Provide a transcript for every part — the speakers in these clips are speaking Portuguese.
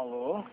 Alô?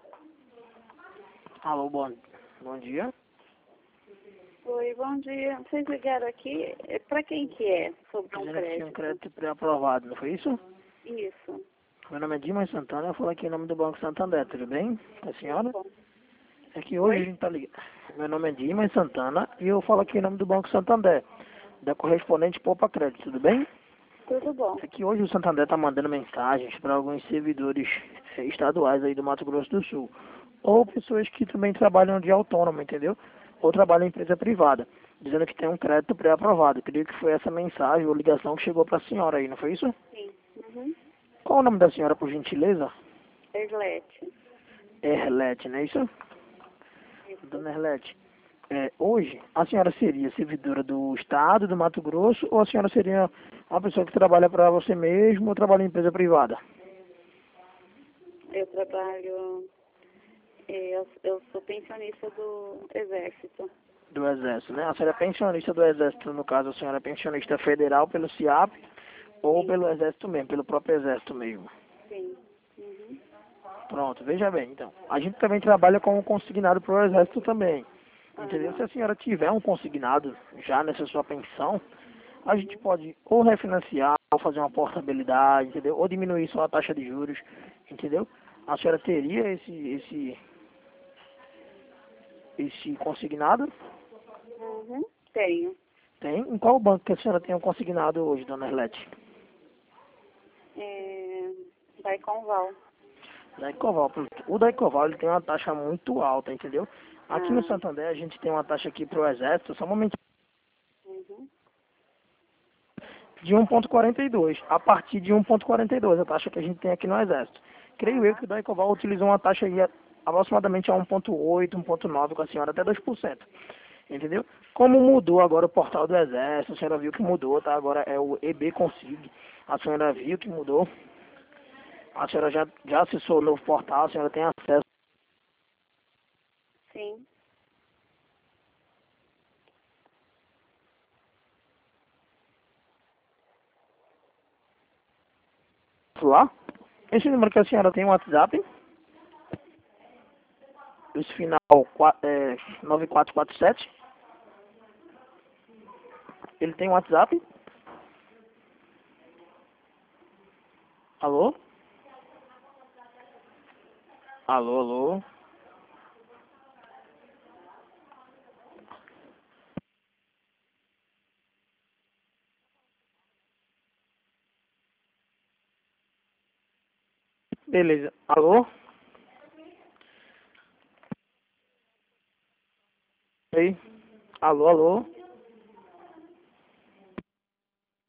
Alô, bom dia. Oi, bom dia. Vocês ligaram aqui, para quem que é? Sobre um Dizendo que tinha um crédito. crédito pré-aprovado, não foi isso? Isso. Meu nome é Dimas Santana, eu falo aqui em nome do Banco Santander, tudo bem? A senhora? Bom. É que hoje a Oi? gente tá ligado. Meu nome é Dimas Santana e eu falo aqui em nome do Banco Santander, da correspondente Poupa Crédito, tudo bem? Tudo bom. É que hoje o Santander tá mandando mensagens para alguns servidores estaduais aí do Mato Grosso do Sul. Ou pessoas que também trabalham de autônomo, entendeu? Ou trabalham em empresa privada, dizendo que tem um crédito pré-aprovado. Eu creio que foi essa mensagem ou ligação que chegou para a senhora aí, não foi isso? Sim. Uhum. Qual o nome da senhora, por gentileza? Erlete. Erlete, não é isso? Isso. Dona Erlete, hoje a senhora seria servidora do Estado, do Mato Grosso, ou a senhora seria uma pessoa que trabalha para você mesmo ou trabalha em empresa privada? Eu trabalho, eu sou pensionista do Exército. Do Exército, né? A senhora é pensionista do Exército, no caso a senhora é pensionista federal pelo CIAP ou Sim. pelo Exército mesmo, pelo próprio Exército mesmo. Sim. Uhum. Pronto, veja bem, então. A gente também trabalha com um consignado para o Exército também. Entendeu? Se Aham. a senhora tiver um consignado já nessa sua pensão, a gente pode ou refinanciar, ou fazer uma portabilidade, entendeu? Ou diminuir só a taxa de juros, entendeu? A senhora teria esse consignado? Uhum. Tenho. Tem? Em qual banco que a senhora tem um consignado hoje, dona Erlete? Da Conval. Da Ecoval. O da Ecoval ele tem uma taxa muito alta, entendeu? Aqui no Ah. Santander a gente tem uma taxa aqui pro Exército, só um momento, Uhum. de 1,42. A partir de 1,42, a taxa que a gente tem aqui no Exército. Creio eu que Aham. o da Ecoval utilizou uma taxa aí aproximadamente a 1,8, 1,9 com a senhora, até 2%. Entendeu? Como mudou agora o portal do Exército, a senhora viu que mudou, tá? Agora é o EB Consig. A senhora viu que mudou. A senhora já acessou o novo portal, a senhora tem acesso Sim. lá. Esse número que a senhora tem um WhatsApp, esse final 9447, ele tem um WhatsApp. Alô? Alô, alô? Beleza. Alô? Ei? Alô, alô?